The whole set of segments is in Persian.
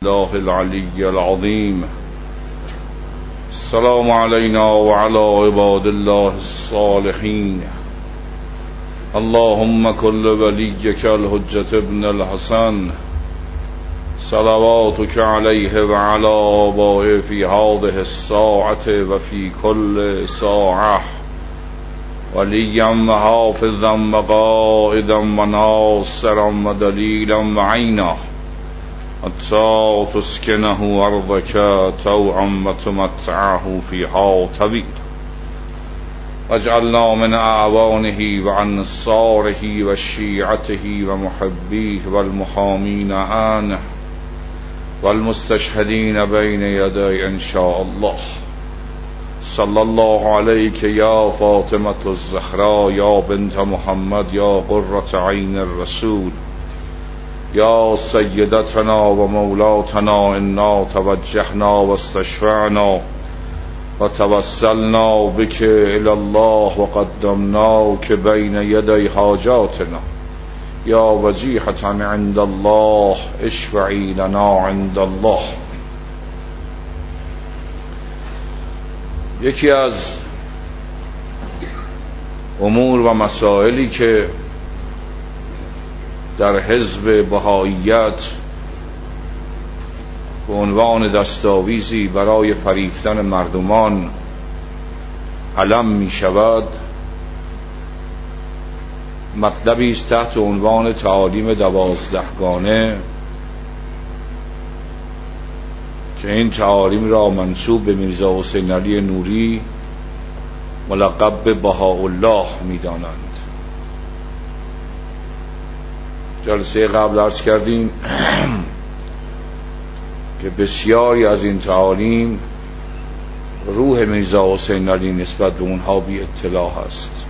الله العلي العظيم. السلام علينا وعلى عباد الله الصالحين. اللهم كل وليك الحجة ابن الحسن صلواتك عليه وعلى آبائه في هذه الساعة وفي كل ساعة وليا وحافظا وقائدا وناصرا ودليلا وعينا حتى تسكنه أرضك طوعا وتمتعه فيها طويلا واجعلنا من أعوانه وأنصاره وشيعته ومحبيه والمحامين عنه والمستشهدين بين يدي إن شاء الله. صلى الله عليك يا فاطمة الزهراء يا بنت محمد يا قرة عين الرسول يا سيدتنا ومولاتنا. إنا توجهنا واستشفعنا وتوسلنا بك إلى الله وقدمناك بين يدي حاجاتنا يا وجيهة عند الله اشفعي لنا عند الله. یکی از امور و مسائلی که در حزب بهائیت به عنوان دستاویزی برای فریفتن مردمان علم می شود مطلبی است تحت عنوان تعالیم 12گانه که این تعالیم را منسوب به میرزا حسین علی نوری ملقب به بهاءالله می دانند. جلسه قبل عرض کردیم که بسیاری از این تعالیم روح میرزا حسین علی نسبت به اونها بی اطلاع است.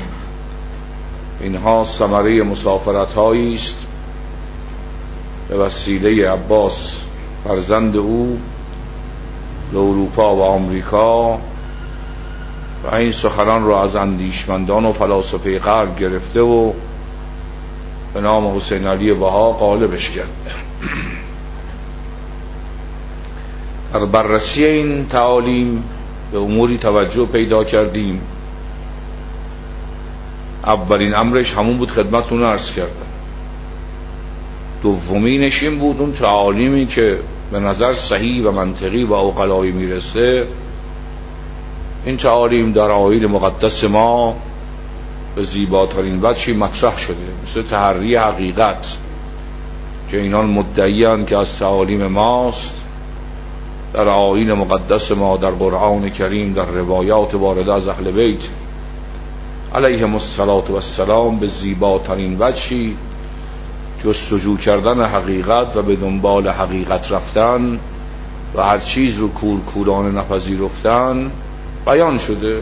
اینها ثمره مسافرت هایی است به وسیله عباس فرزند او به اروپا و آمریکا و این سخنان را از اندیشمندان و فلاسفه غرب گرفته و به نام حسین علی بها غالبش کرد. در بررسی این تعالیم به اموری توجه پیدا کردیم. اولین امرش همون بود خدمتتون عرض کردم. دومینش این بود اون تعالیمی که به نظر صحیح و منطقی و عقلایی میرسه، این تعالیم در آیین مقدس ما به زیباترین وجهی مطرح شده، مثل تحری حقیقت که اینان مدعیان که از تعالیم ماست. در آیین مقدس ما، در قرآن کریم، در روایات وارده از اهل بیت علیهم السلام به زیباترین وجهی جستجو کردن حقیقت و به دنبال حقیقت رفتن و هر چیز رو کورکورانه نپذیرفتن بیان شده.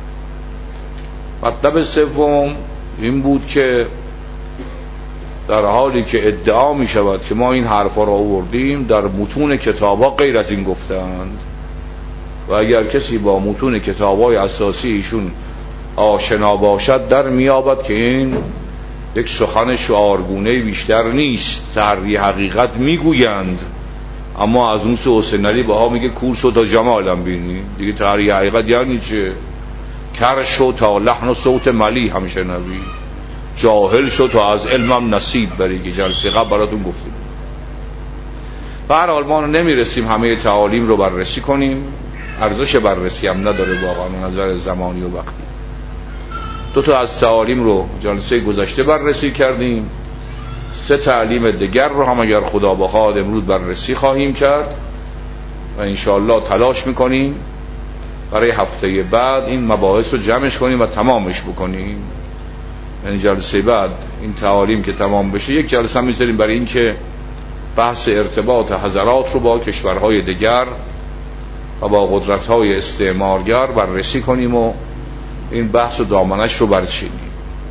مطلب سوم این بود که در حالی که ادعا می شود که ما این حرفا را آوردیم، در متون کتابا غیر از این گفتند و اگر کسی با متون کتابای اساسی ایشون آشنا باشد در میابد که این یک سخن شعارگونه بیشتر نیست. تحری حقیقت میگویند اما از اون سو حسین علی بها میگه کور شو تا جمالم بینی. دیگه تحری حقیقت یعنی چه؟ کر شو تا لحن و صوت ملی هم شنوی، جاهل شو تا از علمم نصیب بری که جلسه قبل براتون گفتیم. به هر حال ما نمیرسیم همه تعالیم رو بررسی کنیم، ارزش بررسی هم نداره واقعا نظر زمانی و وقتی. دو تا از تعالیم رو جلسه گذشته بررسی کردیم، 3 تعلیم دیگر رو هم اگر خدا بخواد امروز بررسی خواهیم کرد و انشاءالله تلاش میکنیم برای هفته بعد این مباحث رو جمعش کنیم و تمامش بکنیم. یعنی جلسه بعد این تعالیم که تمام بشه یک جلسه میذاریم برای این که بحث ارتباط حضرات رو با کشورهای دیگر و با قدرت‌های استعمارگر بررسی کنیم و این بحث و دامنش رو برچینیم.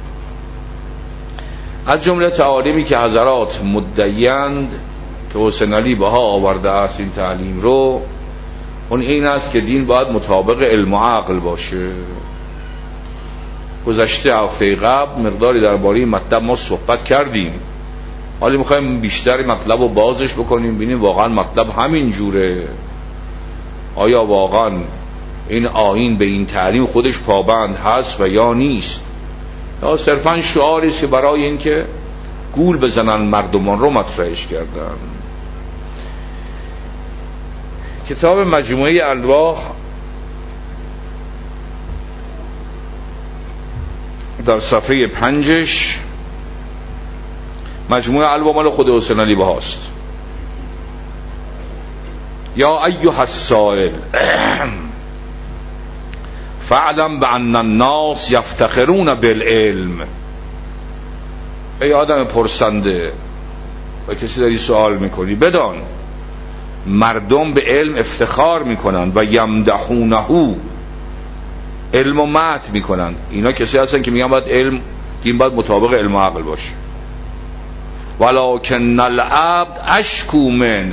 از جمله تعالیمی که حضرات مدعیند که حسین علی بها آورده است این تعلیم رو، اون این است که دین باید مطابق علم و عقل باشه. گذشته هفته قبل مقداری درباره مطلب ما صحبت کردیم حالا میخوایم بیشتر مطلب رو بازش بکنیم، ببینیم واقعا مطلب همین جوره، آیا واقعا این آیین به این تعلیم خودش پابند هست و یا نیست، یا صرفا شعاری است که برای اینکه گول بزنن مردمان رو مطرحش کردن. کتاب مجموعه الواح در صفحه 5 مجموعه الواح مال خود حسین علی بهاست. یا ایها السائل فاعلم بان الناس یفتخرون بالعلم. ای آدم پرسنده و کسی داری سوال میکنی، بدان مردم به علم افتخار میکنن و یمدحونه، علم و مدح میکنن. اینا کسی هستن که میگن باید علم، دین باید مطابق علم و عقل باشه. ولکن العبد اشکو من،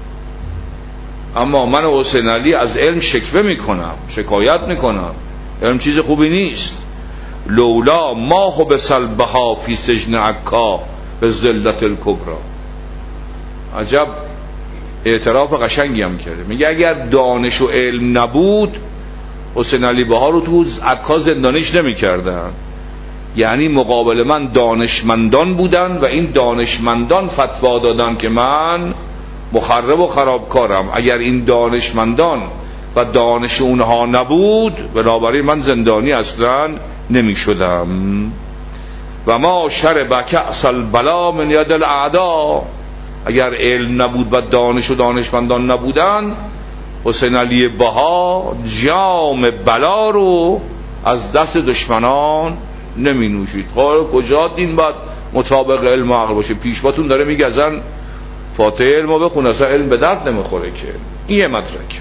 اما من حسین علی از علم شکوه میکنم، شکایت میکنم، علم چیز خوبی نیست. لولا ما خو بسلبها فی سجن عکا به ذلت الکبرى. عجب اعتراف قشنگی هم کرده، میگه اگر دانش و علم نبود حسین علی بها رو تو عکا زندانیش نمیکردن. یعنی مقابل من دانشمندان بودن و این دانشمندان فتوا دادن که من مخرب و خرابکارم. اگر این دانشمندان و دانش اونها نبود بنابراین من زندانی اصلا نمی شدم. و ما شرب کأس البلا من ید الاعدا. اگر علم نبود و دانش و دانشمندان نبودن حسین علی بها جام بلا رو از دست دشمنان نمی نوشید. کجا دین باید مطابق علم و عقل باشه؟ پیشواتون داره میگه ازن فاتحه علم رو بخون، اصلا علم به درد نمیخوره که. این یه مدرک.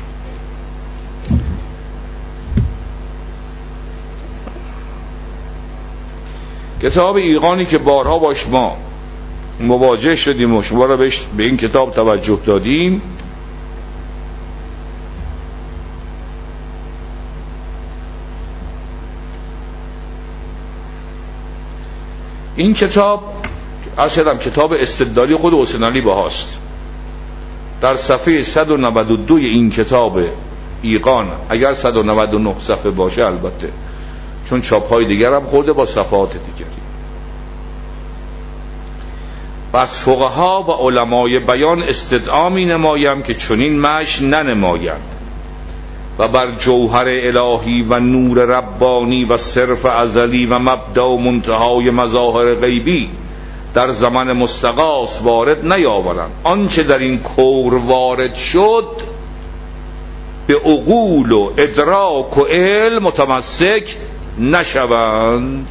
کتاب ایقانی که بارها باش ما مواجه شدیم و شما را به این کتاب توجه دادیم، این کتاب اصلا کتاب استدلالی خود حسین علی بهاست. در صفحه 192 این کتاب ایقان، اگر 199 صفحه باشه البته، چون چاپ‌های دیگر هم خورده با صفحات دیگری، پس فقها و علمای بیان استدعا می نمایم که چنین مش ننمایند و بر جوهر الهی و نور ربانی و صرف ازلی و مبدأ و منتهای مظاهر غیبی در زمان مستغاث وارد نیاورند. آنچه در این کور وارد شد به عقول و ادراک و علم متمسک نشوند.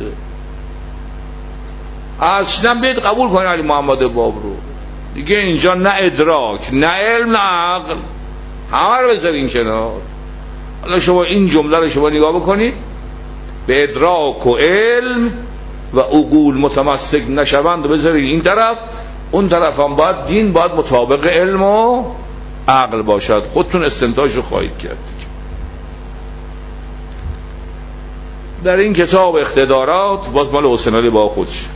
اصلا بید قبول کنید علی محمد باب رو دیگه، اینجا نه ادراک نه علم نه عقل، همه رو بذارین کنار. حالا شما این جمله رو شما نگاه بکنید، به ادراک و علم و عقول متمسک نشوند و بذارید این طرف، اون طرف هم باید دین باید مطابق علم و عقل باشد. خودتون استنتاج رو خواهید کرد. در این کتاب اقتدارات باز مال حسین علی با خودش،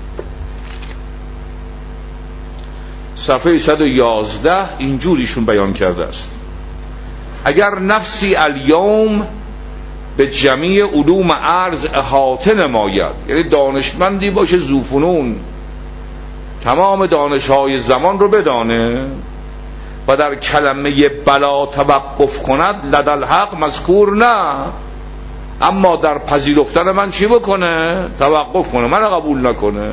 صفحه 111 اینجوریشون بیان کرده است: اگر نفسی الیوم به جمیع علوم عرض احاطه نماید، یعنی دانشمندی باشه ذوفنون، تمام دانش‌های زمان رو بدانه و در کلمه بلا توقف کند، لدل حق مذکور نه، اما در پذیرفتن من چی بکنه؟ توقف کنه، من قبول نکنه.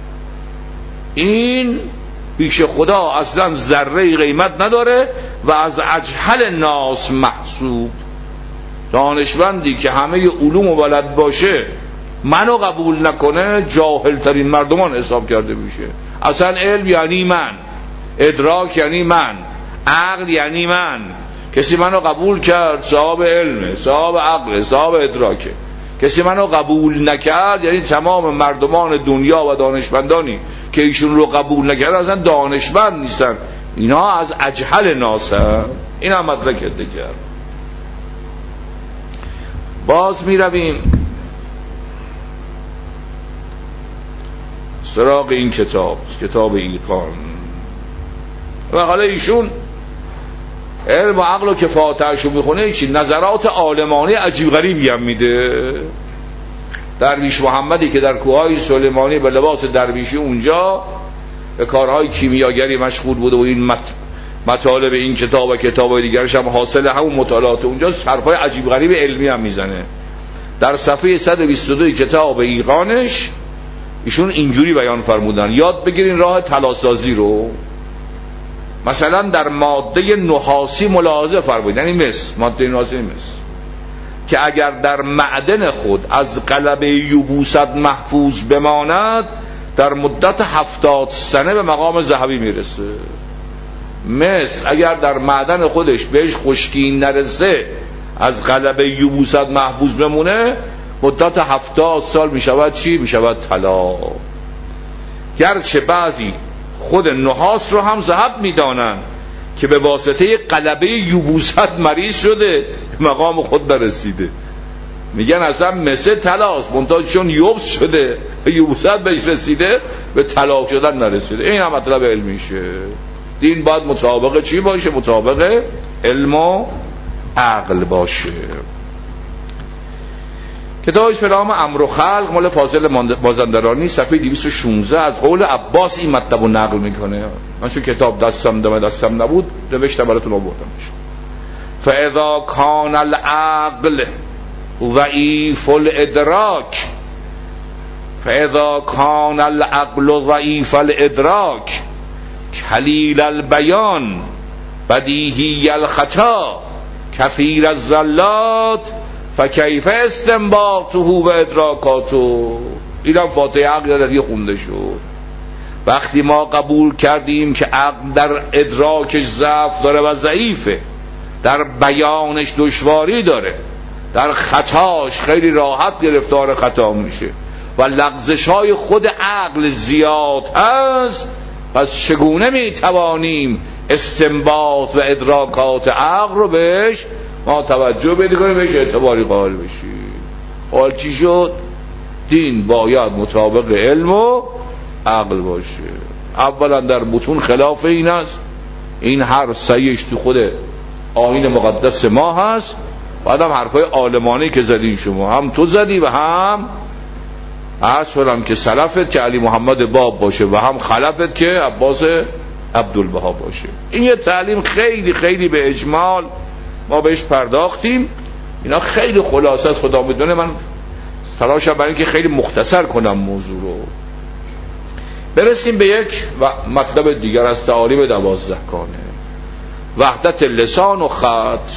این پیش خدا اصلا ذره قیمت نداره و از اجهل ناس محسوب. دانشمندی که همه علوم و بلد باشه منو قبول نکنه جاهل ترین مردمان حساب کرده میشه. اصلا علم یعنی من، ادراک یعنی من، عقل یعنی من. کسی منو قبول کرد صاحب علمه، صاحب عقل، صاحب ادراکه. کسی منو قبول نکرد یعنی تمام مردمان دنیا و دانشمندانی که ایشون رو قبول نکرد اصلا دانشمند نیستن، اینا از اجهل ناس هم. این هم مدرک دیگر. باز می رویم سراغ این کتاب ایقان. و حالا ایشون علم و عقل و که فاتحه‌شو میخونه چی نظرات عالمانه عجیب غریبی هم میده. درویش محمدی که در کوههای سلیمانی به لباس درویشی اونجا به کارهای کیمیاگری مشغول بوده و این مطالب این کتاب و کتابای دیگرش هم حاصل همون مطالعات اونجا، حرفای عجیب غریب علمی هم میزنه. در صفحه 122 کتاب ایقانش ایشون اینجوری بیان فرمودن: یاد بگیرین راه طلاسازی رو. مثلا در ماده نحاسی ملاحظه فرمودن، یعنی مس، ماده نحاسی مس، که اگر در معدن خود از غلبه یبوست محفوظ بماند در مدت 70 سنه به مقام ذهبی میرسه. مس اگر در معدن خودش بهش خشکی نرسه، از غلبه یبوست محفوظ بمونه، مدت 70 سال میشود چی؟ میشود طلا. گرچه بعضی خود نحاس رو هم ذهب میدانن که به واسطه غلبه یبوست مریض شده، مقام خود نرسیده، میگن اصلا مثل طلاست، منتها چون یبس شده یبوست بهش رسیده، به طلا شدن نرسیده. این هم مطلب علمیشه. دین باید مطابق چی باشه؟ مطابق علم و عقل باشه. کتابش فرام امر و خلق مال فاضل مازندرانی صفحه 216 از قول عباس این مطلب رو نقل میکنه. من چون کتاب دستم نبود نوشتم براتون آوردمش. فاذا کان العقل ضعیف الادراک، فاذا کان العقل ضعیف الادراک قلیل البیان بدیهی الخطا کثیر الزلات فکیف استنباطه و ادراکاته. اینم فاتحه عقل دیگه خونده شد. وقتی ما قبول کردیم که عقل در ادراکش ضعف داره و ضعیفه، در بیانش دشواری داره، در خطاش خیلی راحت گرفتار خطا میشه و لغزش های خود عقل زیاد هست، پس چگونه میتوانیم استنباط و ادراکات عقل رو بهش ما توجه بده کنیم، بهش اعتباری قائل بشیم؟ حال چی شد؟ دین باید مطابق علم و عقل باشه. اولا در متون خلاف این است، این حرف صحیحش تو خود آیین مقدس ما هست، بعدم حرفای عالمانی که زدین شما، هم تو زدی و هم اصلا که سلفت که علی محمد باب باشه و هم خلفت که عباس عبدالبها باشه. این یه تعلیم خیلی خیلی به اجمال ما بهش پرداختیم. اینا خیلی خلاصه است، خدا میدونه. من تلاشم برای اینکه خیلی مختصر کنم موضوع رو. برسیم به یک مطلب دیگر از تعالیم 12 گانه، وحدت لسان و خط.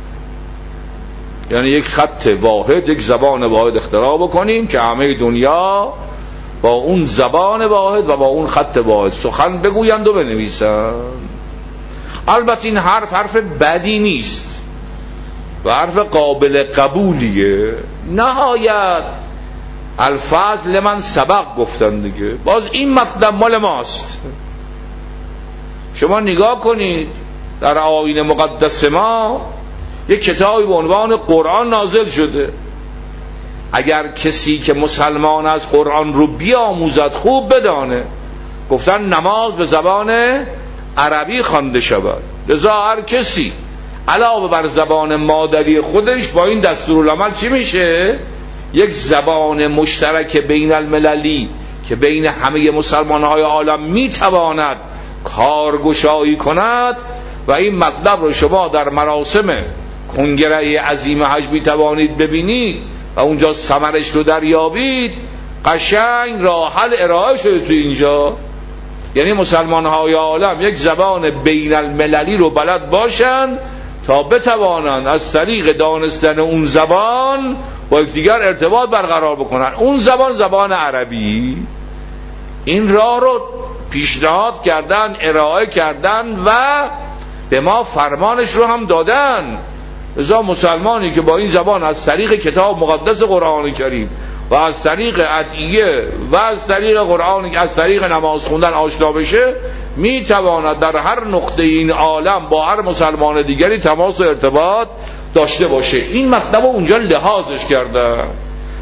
یعنی یک خط واحد، یک زبان واحد اختراع بکنیم که همه دنیا با اون زبان واحد و با اون خط واحد سخن بگویند و بنویسند. البته این حرف بدی نیست و حرف قابل قبولیه. نهایت الفاظ لمن سبق گفتن دیگه، باز این مطلب مال ماست. شما نگاه کنید در آیین مقدس ما یک کتابی به عنوان قرآن نازل شده. اگر کسی که مسلمان از قرآن رو بیاموزد خوب بدانه، گفتن نماز به زبان عربی خوانده شود، لذا هر کسی علاوه بر زبان مادری خودش با این دستورالعمل چی میشه؟ یک زبان مشترک بین المللی که بین همه مسلمانهای عالم میتواند کارگشایی کند. و این مطلب رو شما در مراسم کنگره عظیم حج میتوانید ببینید و اونجا ثمرش رو دریابید. قشنگ راه حل ارائه شده تو اینجا. یعنی مسلمانهای عالم یک زبان بین المللی رو بلد باشند تا بتوانند از طریق دانستن اون زبان با یکدیگر ارتباط برقرار بکنن. اون زبان عربی. این راه رو پیشنهاد کردن، ارائه کردن و به ما فرمانش رو هم دادن. لذا مسلمانی که با این زبان از طریق کتاب مقدس قرآن کریم و از طریق ادعیه و از طریق قرآن، از طریق نماز خوندن آشنا بشه، میتواند در هر نقطه این عالم با هر مسلمان دیگری تماس و ارتباط داشته باشه. این مطلب اونجا لحاظش کرده.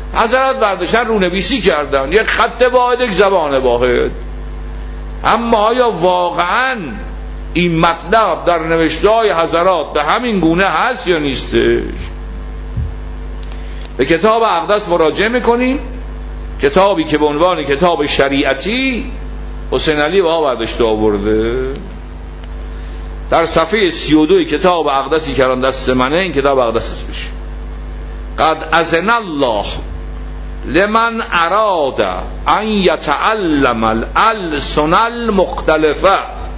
حضرات برداشتن رونویسی کردن، یک خط واحد، یک زبان واحد. اما آیا واقعا این مطلب در نوشته‌های حضرات به همین گونه هست یا نیستش؟ به کتاب اقدس مراجعه میکنیم، کتابی که به عنوان کتاب شریعتی حسین علی بها برداشته آورده. در صفحه 32 کتاب اقدسی که الان دست منه، این کتاب اقدس اسمش قد اذن الله لمن اراد ان یتعلم الالسن المختلفه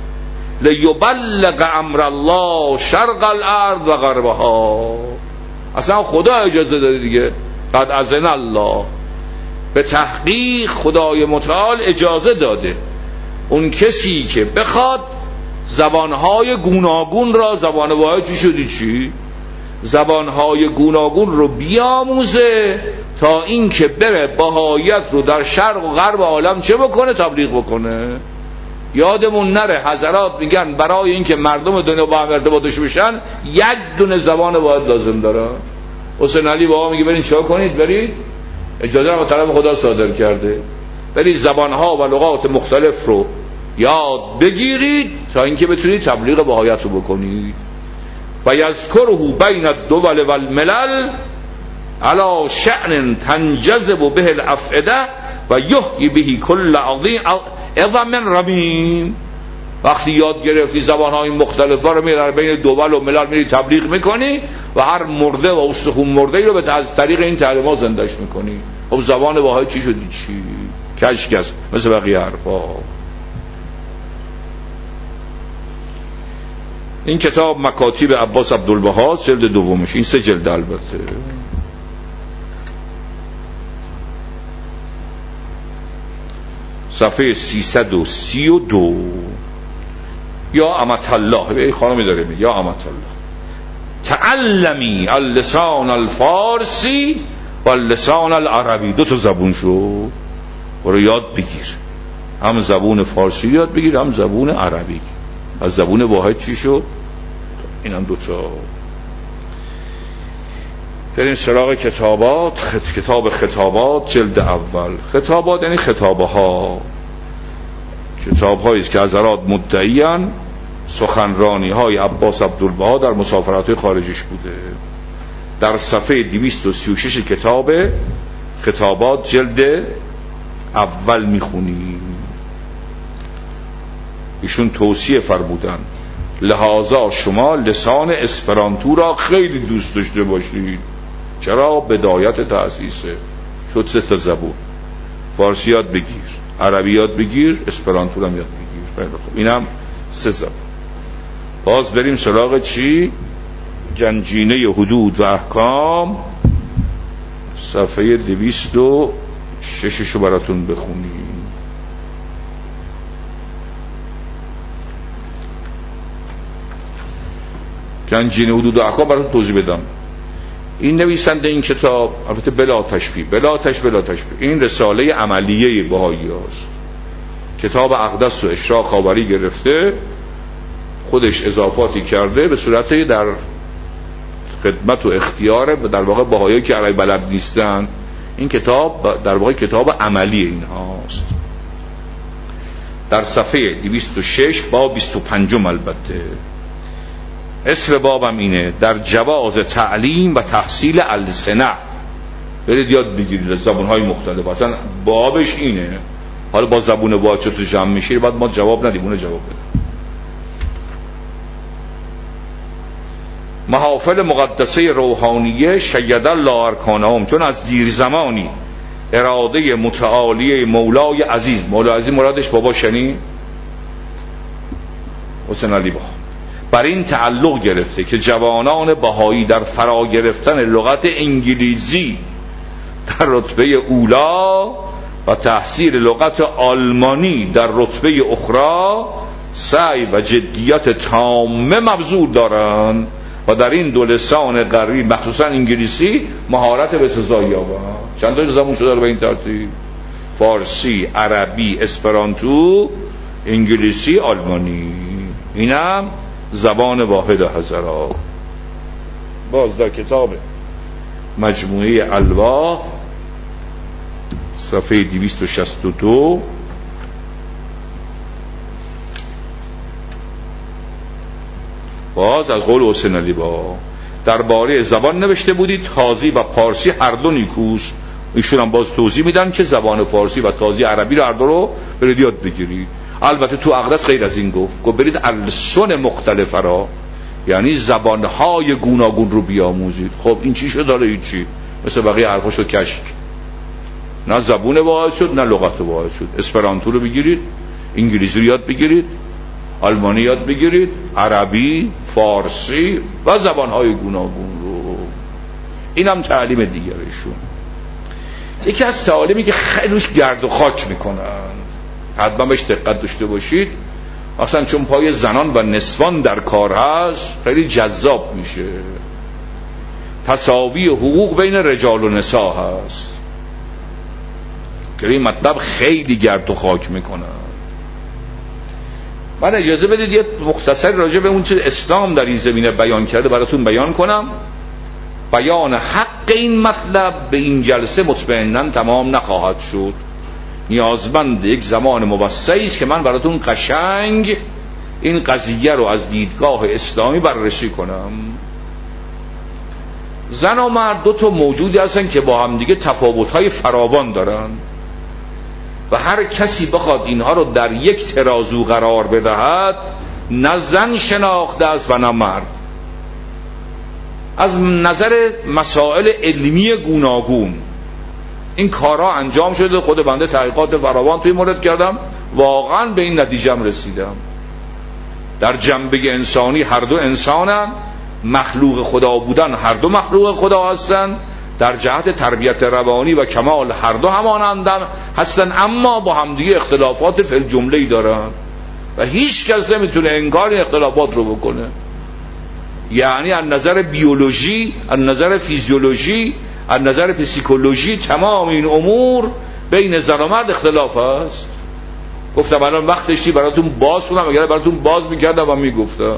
لیبلغ امر الله شرق الارض و غربها. اصلا خدا اجازه داده دیگه. قد اذن الله، به تحقیق خدای متعال اجازه داده اون کسی که بخواد زبانهای گوناگون را، زبان واحد چی شدی چی؟ زبانهای گوناگون رو بیاموزه تا این که بره بهاییت رو در شرق و غرب عالم چه بکنه؟ تبلیغ بکنه. یادمون نره حضرات میگن برای اینکه مردم دنیا با هم ارتباطش بشن یک دونه زبان واحد لازم داره. حسین علی بابا میگه برید چیکار کنید؟ برید، اجازه رو طرف خدا صادر کرده، برید زبانها و لغات مختلف رو یاد بگیرید تا اینکه بتونید تبلیغ بهایت رو بکنید. و یذکره بین الدول والملل علی شأن تنجذب به الافئده و یحیی به کل عظم رمیم. وقتی یاد گرفتی زبانهای مختلف رو میری بین دول و ملل میری تبلیغ میکنی و هر مرده و استخون مرده رو به از طریق این تعلیمات زندهش میکنی. خب زبان واحد چی شدی چی؟ کشکش مثل بقیه حرفا. این کتاب مکاتیب عباس عبدالبها جلد دومش، این 3 جلد البته. صفحه 332. یا امت الله، ای خانمی داره میگه یا امت الله تعلمی اللسان الفارسی و اللسان العربی. 2 زبون شو برو یاد بگیر، هم زبون فارسی یاد بگیر هم زبون عربی. از زبون واحد چی شد؟ این هم 2. بریم سراغ کتابات. کتاب خطابات جلد اول. خطابات یعنی خطابه ها، کتاب هایی است که حضرات مدعیان سخنرانی های عباس عبدالبها در مسافرات های خارجیش بوده. در صفحه 236 کتاب خطابات جلد اول میخونیم. ایشون توصیه فرمودن لحاظا شما لسان اسپرانتو را خیلی دوست داشته باشید. چرا؟ بدایت تأسیسه. شد 3 زبون. فارسی یاد بگیر، عربی یاد بگیر، اسپرانتو هم یاد بگیر. اینم 3 زبون. باز بریم سراغ چی؟ گنجینه حدود و احکام صفحه 206 رو براتون بخونیم. گنجینه حدود و احکام براتون توضیح بدم. این نویسنده این کتاب البته بلا تشبیه این رساله عملیه بهایی هست. کتاب اقدس و اشراق خاوری گرفته، خودش اضافاتی کرده به صورت در خدمت و اختیار در واقع بهایی که عربی بلد نیستن. این کتاب در واقع کتاب عملی این هاست. در صفحه 206 باب 25 البته اسم بابم اینه در جواز تعلیم و تحصیل السنه. برید یاد بگیرید زبانهای مختلف. اصلا بابش اینه. حالا با زبون واحد چطور جمع میشه بعد ما جواب ندیم، اون جواب بده. محافل مقدسه روحانیه شید الله ارکانهم، چون از دیر زمانی اراده متعالیه مولای عزیز، مولای عزیز مرادش بابا شنی حسین علی بها، بر این تعلق گرفته که جوانان بهایی در فرا گرفتن لغت انگلیسی در رتبه اولا و تحصیل لغت آلمانی در رتبه اخرى سعی و جدیت تامه مبذول دارند و در این 2 لسان غربی مخصوصا انگلیسی مهارت بسزایی یابند. چند تا زبان شده به این ترتیب؟ فارسی، عربی، اسپرانتو، انگلیسی، آلمانی. اینم زبان واحد حضرات. باز در کتاب مجموعه الواح صفحه 262 باز از قول حسین علی با درباره زبان نوشته بودید تازی و پارسی هر دو نیکوست. ایشون هم باز توضیح میدن که زبان فارسی و تازی عربی رو هر دو رو برید یاد بگیرید. البته تو اقدس غیر از این گفت برید السن مختلفه را، یعنی زبانهای گوناگون رو بیاموزید. خب این چی شد؟ داره هیچی، مثل بقیه حرفا شد کشک، نه زبون واحد شد نه لغت واحد شد. اسپرانتو رو بگیرید، انگلیسی رو یاد بگیرید، آلمانی یاد بگیرید، عربی، فارسی و زبانهای گوناگون رو. اینم تعلیم دیگرشون. یکی از تعالیمی که خیلی روش گرد و خاک میکنن، حتما بهش دقت داشته باشید، اصلا چون پای زنان و نسوان در کار هست خیلی جذاب میشه. تساوی حقوق بین رجال و نساء هست که این مطلب خیلی گرد و خاک میکنن. من اجازه بدید یه مختصر راجع به اون چه اسلام در این زمینه بیان کرده براتون بیان کنم. بیان حق این مطلب به این جلسه مطمئناً تمام نخواهد شد، نیازمند یک زمان موسعی است که من براتون قشنگ این قضیه رو از دیدگاه اسلامی بررسی کنم. زن و مرد دو تا موجودی هستن که با هم دیگه تفاوت‌های فراوان دارن و هر کسی بخواد اینها رو در یک ترازو قرار بدهد، نه زن شناخته است و نه مرد. از نظر مسائل علمی گوناگون این کارها انجام شده. خود بنده تحقیقات فراوان توی مورد کردم، واقعا به این نتیجه رسیدم. در جنبه انسانی هر دو انسانن، مخلوق خدا بودن هر دو مخلوق خدا هستن، در جهت تربیت روانی و کمال هر دو همانند هستن، اما با همدیگه اختلافات فی الجمله دارن و هیچ کس نمیتونه انکار این اختلافات رو بکنه. یعنی از نظر بیولوژی، از نظر فیزیولوژی، از نظر پسیکولوژی، تمام این امور بین زن و مرد اختلاف است. گفتم الان وقتشی براتون باز کنم، اگر براتون باز میکردم و میگفتم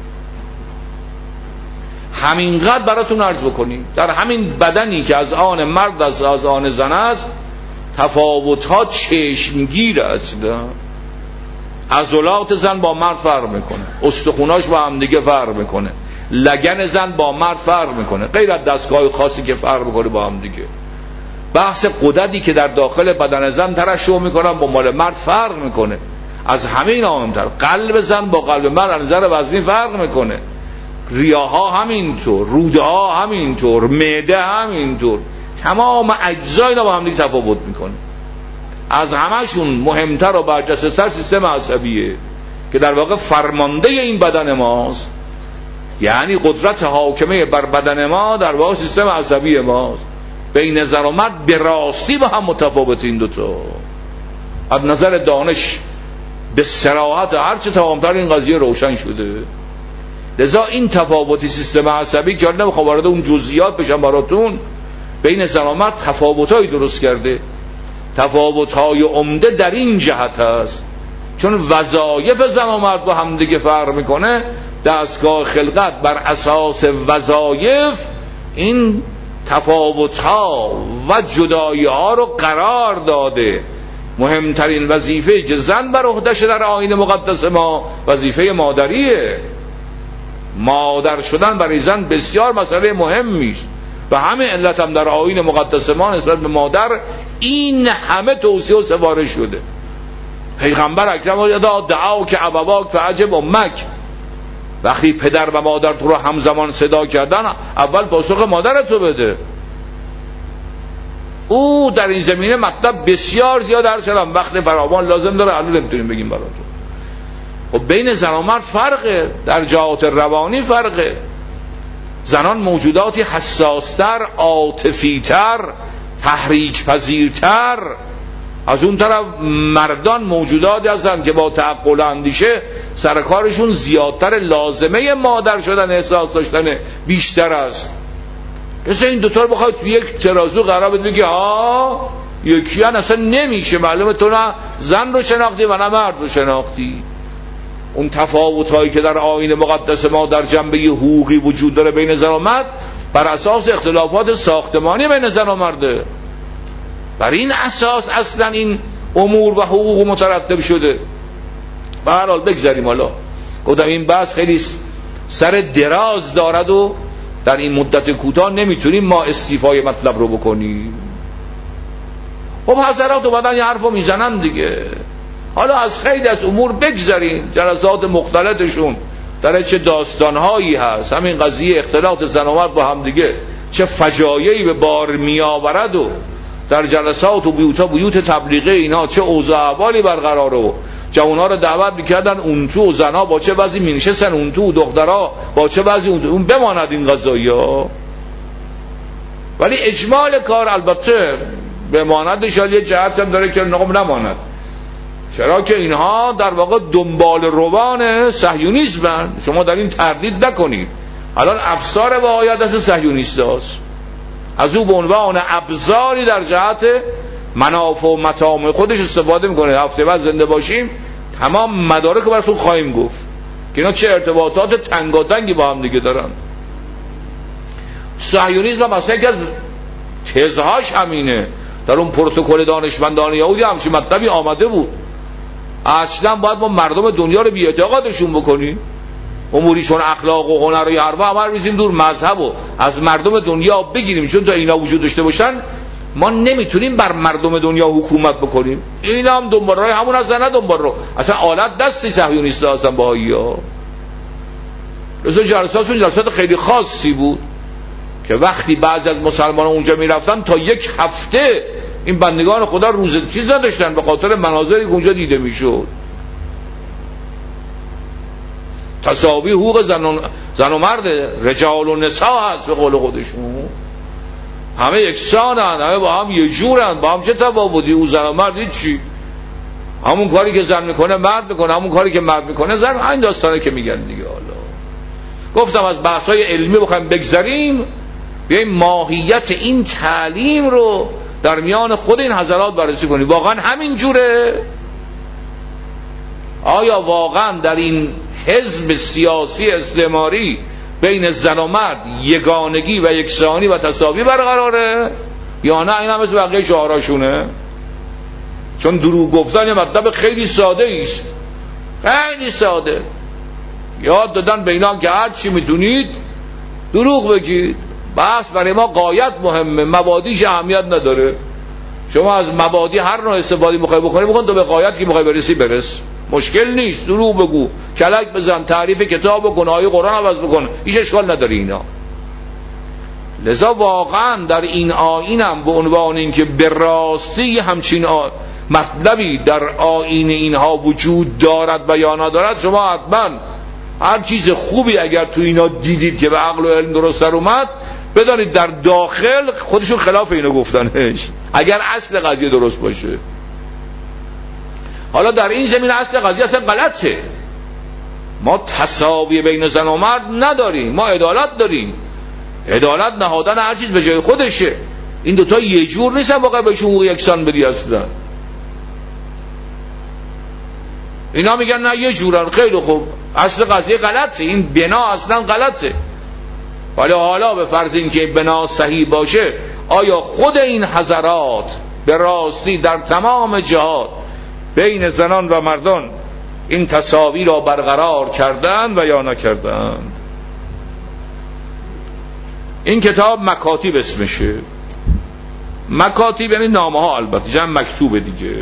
همینقدر براتون عرض بکنیم. در همین بدنی که از آن مرد از آن زن است، تفاوت‌ها چشمگیر است. عضلات زن با مرد فرق میکنه، استخوناش با هم دیگه فرق میکنه، لگن زن با مرد فرق میکنه، غیر از دستگاه خاصی که فرق میکنه با هم دیگه. بحث غددی که در داخل بدن زن ترشح میکنن با مال مرد فرق میکنه. از همین مهمتر قلب زن با قلب مرد از نظر وزنی فرق میکنه، ریاها همینطور، روده ها همینطور، معده همینطور، تمام اجزا اینا با هم دیگه تفاوت میکنه. از همشون مهمتر و برجسته‌تر سیستم عصبیه که در واقع فرمانده این بدن ماست. یعنی قدرت حاکمه بر بدن ما در واقع سیستم عصبی ماست. بین زن و مرد به راستی با هم متفاوت این دوتا. از نظر دانش به صراحت هرچه تمامتر این قضیه روشن شده. لذا این تفاوتی سیستم عصبی که نمیخوام وارد اون جزئیات بشم براتون، بین زن و مرد تفاوت‌های درست کرده. تفاوت‌های عمده در این جهت است چون وظایف زن و مرد با هم دیگه فرق میکنه. دستگاه خلقت بر اساس وظایف این تفاوت‌ها و جدایی‌ها رو قرار داده. مهمترین وظیفه که زن بر عهده‌اش در آیین مقدس ما وظیفه مادریه. مادر شدن برای زن بسیار مسئله مهمی است و همه علت هم در آیین مقدس ما نسبت به مادر این همه توصیه و سفارش شده. پیغمبر اکرم دعا که ابواک فعجب امک، وقتی پدر و مادر تو رو همزمان صدا کردن اول پاسخ مادرتو بده. او در این زمینه مطلب بسیار زیاد عرض کردم، وقت فراوان لازم داره الان نمیتونیم بگیم براتون. خب بین زن و مرد فرقه، در جهات روانی فرقه. زنان موجوداتی حساستر، عاطفی‌تر، تحریک پذیرتر، از اون طرف مردان موجوداتی هستن که با تعقل و اندیشه سرکارشون زیادتر لازمه مادر شدن احساس داشتن بیشتر است. مثل این دوتا رو بخواید توی یک ترازو قرار بدید که یکی هن اصلا نمیشه. معلومه تو نه زن رو شناختی و نه مرد رو شناختی. اون تفاوت هایی که در آیین مقدس ما در جنبه حقوقی وجود داره بین زن و مرد بر اساس اختلافات ساختمانی بین زن و مرده. بر این اساس اصلا این امور و حقوق مترتب شده. به هر حال بگذاریم. حالا گفتم این بحث خیلی سر دراز دارد و در این مدت کوتاه نمیتونیم ما استیفای مطلب رو بکنیم. خب حضرات اومدن یه حرفو میزنن دیگه. حالا از خیلی از امور بگذاریم، جلسات مختلطشون در چه داستانهایی هست، همین قضیه اختلاط زن و مرد با هم دیگه چه فجایعی به بار می آورد و در جلسات و بیوت تبلیغی اینا چه اوضاع احوالی برقراره و جوانها رو دعوت میکردن اون تو و زنها با چه وضعی مینشستن اون تو و دخترها با چه وضعی اون تو. اون بماند این قضایا، ولی اجمال کار البته بماندش یه جهت هم داره که نماند. چرا که اینها در واقع دنبال روان صهیونیسمن. شما در این تردید نکنید. الان افسار واقعیت دست صهیونیست هاست، از او به عنوان ابزاری در جهت منافع و مطامع خودش استفاده میکنه. هفته بعد زنده باشیم تمام مدارک رو براتون خواهیم گفت که اینا چه ارتباطات تنگاتنگی با هم دیگه دارن. صهیونیسم مثلا یکی از تزهاش همینه. در اون پروتکل دانشمندان یهودی همچین مطلبی آمده بود. اصلا باید ما مردم دنیا رو بی اعتقادشون بکنیم، اموری چون اخلاق و هنر و حرفا همه رو ریزیم دور، مذهب و از مردم دنیا بگیریم، چون تا اینا وجود داشته باشن ما نمیتونیم بر مردم دنیا حکومت بکنیم. اینا هم دنبال راه همون هستن، نه دنبال رو اصلا آلت دستی صهیونیست‌ها هستن بهائی‌ها. لذا جلساتشون جلسات خیلی خاصی بود که وقتی بعضی از مسلمانان اونجا میرفتن تا یک هفته این بندگان خدا روز چیز نداشتن به خاطر مناظری که اونجا دیده میشد. تساوی حقوق زن و مرد، رجال و نساء هست به قول خودشون، همه یکسانن، همه با هم یه جورن، با هم چه تفاوتی؟ او زن و مرد چی؟ همون کاری که زن میکنه مرد میکنه، همون کاری که مرد میکنه زن. این داستانه که میگن دیگه. حالا گفتم از بحث‌های علمی بخوایم بگذریم، بیاییم ماهیت این تعلیم رو در میان خود این حضرات بررسی کنیم. واقعا همین جوره؟ آیا واقعا در این حزب سیاسی استعماری بین زن و مرد یگانگی و یکسانی و تساوی برقراره یا نه این هم مثل بقیه شعاراشونه؟ چون دروغ گفتن یه مطلب خیلی ساده است، خیلی ساده. یاد دادن به اینا که هر چی میتونید دروغ بگید. بس برای ما غایت مهمه، مبادیش اهمیت نداره. شما از مبادی هر نوع استفاده میخوای بکنی بکن، تو به غایت که میخوای برسی برس، مشکل نیست. دروغ بگو، کلک بزن، تعریف کتاب بکن، آیه قرآن عوض بکن، هیچ اشکال نداره اینا. لذا واقعا در این آیینم به عنوان اینکه به راستی همچین مطلبی در آیین اینها وجود دارد و یا ندارد، شما حتما هر چیز خوبی اگر تو اینا دیدید که به عقل و علم درست در اومد، بدانید در داخل خودشون خلاف اینو گفتنش، اگر اصل قضیه درست باشه. حالا در این زمین اصل قضیه اصلا غلطه. ما تساوی بین زن و مرد نداریم، ما عدالت داریم. عدالت نهادن هر چیز به جای خودشه. این دوتا یه جور نیستن واقعا بهشون حقوق یکسان بدی اصلا. اینا میگن نه یه جورن. خیلی خوب، اصل قضیه غلطه، این بنا اصلا غلطه. ولی حالا به فرض اینکه بنا صحیح باشه، آیا خود این حضرات به راستی در تمام جهات بین زنان و مردان این تساوی را برقرار کردند و یا نکردند؟ این کتاب مکاتیب اسمشه. مکاتیب یعنی نامه ها، البته جمع مکتوبه دیگه.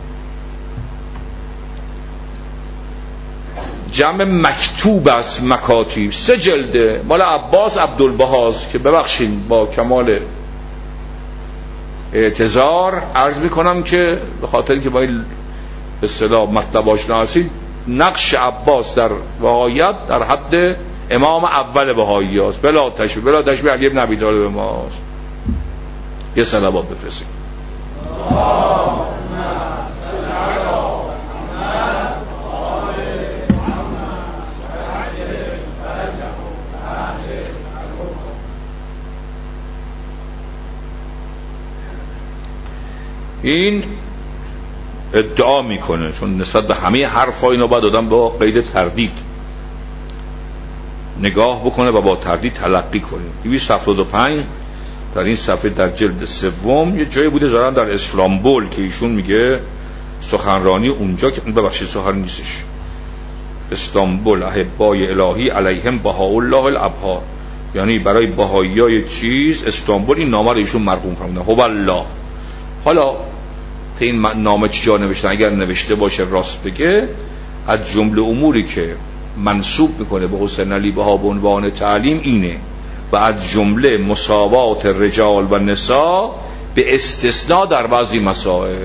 جمع مکتوب است مکاتیب. 3 جلده، مال عباس عبدالبهاست که ببخشید با کمال اعتذار عرض میکنم که به خاطر که با این به اصطلاح مطلب آشنا هستید، نقش عباس در بهائیت در حد امام اول بهایی هست، بلا تشبیه علی ابن ابی طالب ماست. یه صلوات بفرستید. این ادعا میکنه، چون نسبت به همه حرفا اینو باید آدم با قید تردید نگاه بکنه و با تردید تلقی کنه. 275 در این صفحه در جلد سوم یه جایی بوده زارن در استانبول که ایشون میگه سخنرانی اونجا که ببخشید سخن نیستش، استانبول احبای الهی علیهم بهاءالله الابهار، یعنی برای بهاییای چیز استانبول، این نامه رو ایشون مرقوم فرمودن هو الله. حالا این نامه چجا نوشتن؟ اگر نوشته باشه راست بگه، از جمله اموری که منسوب میکنه به حسین علی بها به عنوان تعلیم اینه و از جمله مساوات رجال و نساء به استثناء در بعضی مسائل.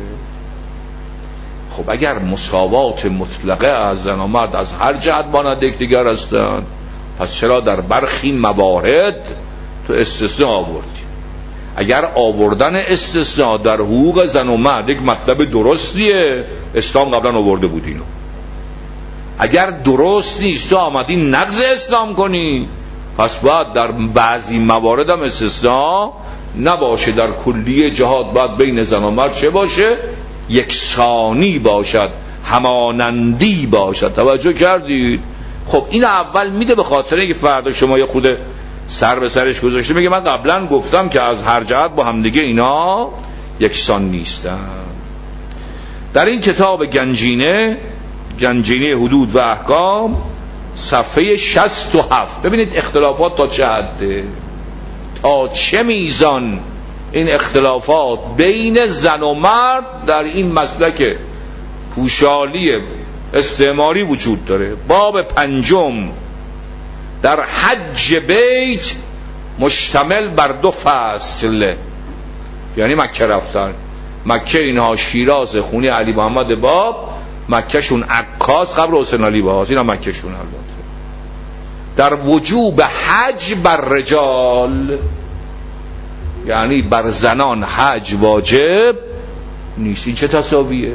خب اگر مساوات مطلقه از زن و مرد از هر جهت مانند یکدیگر هستند، پس چرا در برخی موارد تو استثناء آوردی؟ اگر آوردن استثناء در حقوق زن و مرد یک مطلب درستیه، اسلام قبلا آورده بود اینو. اگر درست نیست تو آمدی نقض اسلام کنی، پس باید در بعضی موارد هم استثناء نباشه. در کلیه جهات باید بین زن و مرد چه باشه؟ یکسانی باشد، همانندی باشد. توجه کردید؟ خب این اول میده به خاطر اینکه فردا شما یه خود سر به سرش گذاشته میگه من قبلا گفتم که از هر جهت با همدیگه اینا یکسان نیستن. در این کتاب گنجینه حدود و احکام صفحه 67 ببینید اختلافات تا چه حده، تا چه میزان این اختلافات بین زن و مرد در این مسلک پوشالی استعماری وجود داره. باب 5 در حج بیت مشتمل بر 2 فصل، یعنی مکه رفتن. مکه اینها شیراز خونه علی محمد باب، مکه شون عکاس قبر حسین علی باب، اینا مکه شون. البته در وجوب حج بر رجال، یعنی بر زنان حج واجب نیست. این چه تصاویه؟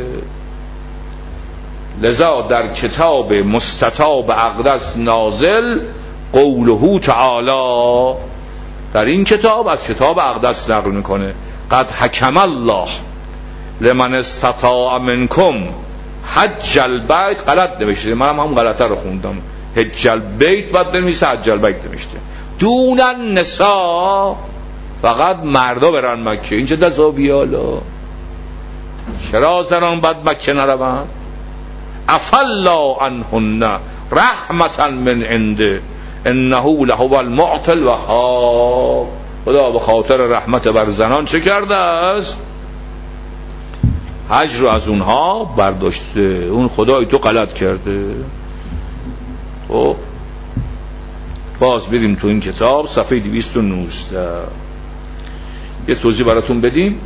لذا در کتاب مستطاب اقدس نازل قوله تعالی، در این کتاب از کتاب اقدس نقل میکنه قد حکم الله لمن استطاع منکم حج البیت. غلط نوشته، منم هم غلطه رو خوندم، حج البیت بعد نمیشه حج البیت نوشته. دون النساء، فقط مردا برن مکه. این چه تصاویه؟ حالا چرا زنان بعد مکه نروند؟ افلا عنهن رحمتا من عنده انه لهو المعطی الوهاب. خدا به خاطر رحمت بر زنان چه کرده است؟ حج رو از اونها برداشته. اون خدای تو غلط کرده. خب باز بریم تو این کتاب صفحه 219 یه توضیح براتون بدیم.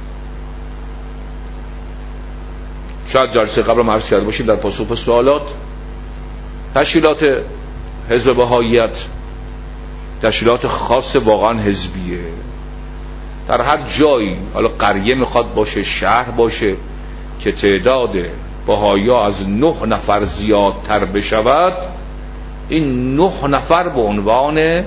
شاید جلسه قبل عرض کرده باشیم در پاسخ به سوالات، تشکیلات حزب بهائیت تشکیلات خاص واقعا حزبیه. در هر جایی، حالا قریه میخواد باشه، شهر باشه، که تعداد بهائی‌ها از 9 نفر زیادتر بشود، این 9 نفر به عنوان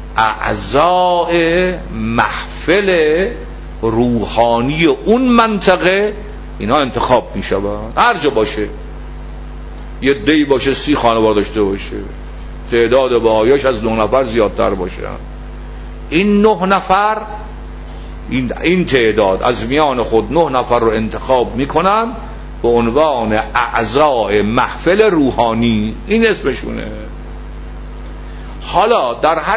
اعضای محفل روحانی اون منطقه اینا انتخاب میشوند. هر جا باشه، یه دی باشه 30 خانواده داشته باشه، تعداد بهائیاش از 9 نفر زیادتر باشه، این 9 نفر این تعداد از میان خود 9 نفر رو انتخاب میکنن به عنوان اعضای محفل روحانی. این اسمشونه. حالا در هر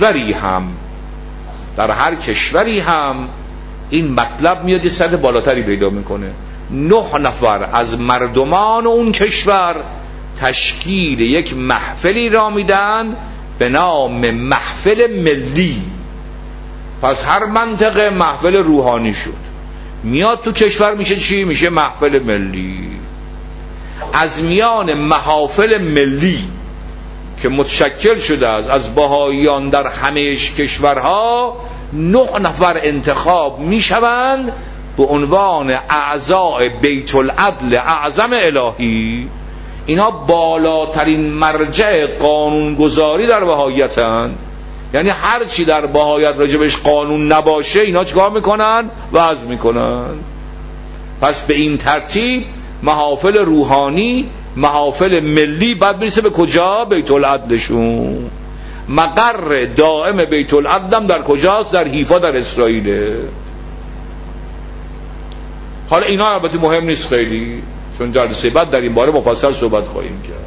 کشوری هم این مطلب میاد یه سطح بالاتری پیدا میکنه. 9 نفر از مردمان اون کشور تشکیل یک محفلی را میدن به نام محفل ملی. پس هر منطقه محفل روحانی شد، میاد تو کشور میشه چی؟ میشه محفل ملی. از میان محافل ملی که متشکل شده است از بهائیان در همه کشورها، 9 نفر انتخاب میشوند به عنوان اعضای بیت العدل اعظم الهی. اینا بالاترین مرجع قانونگذاری در بهائیتند. یعنی هر چی در بهائیت راجبش قانون نباشه اینا چیکار میکنن؟ وضع میکنن. پس به این ترتیب محافل روحانی، محافل ملی بعد میرسه به کجا؟ بیت العدلشون. مقر دائم بیت العدل در کجاست؟ در حیفا در اسرائیل. حالا اینا البته مهم نیست خیلی، چون جلسه بعد در این باره مفصل صحبت خواهیم کرد.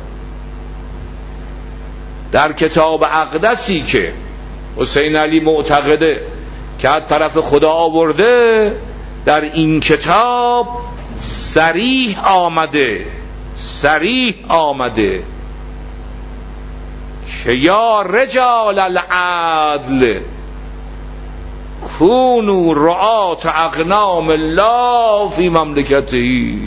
در کتاب اقدسی که حسین علی معتقده که از طرف خدا آورده، در این کتاب صریح آمده که یا رجال العدل کونوا رعاة اغنام الله فی مملکته.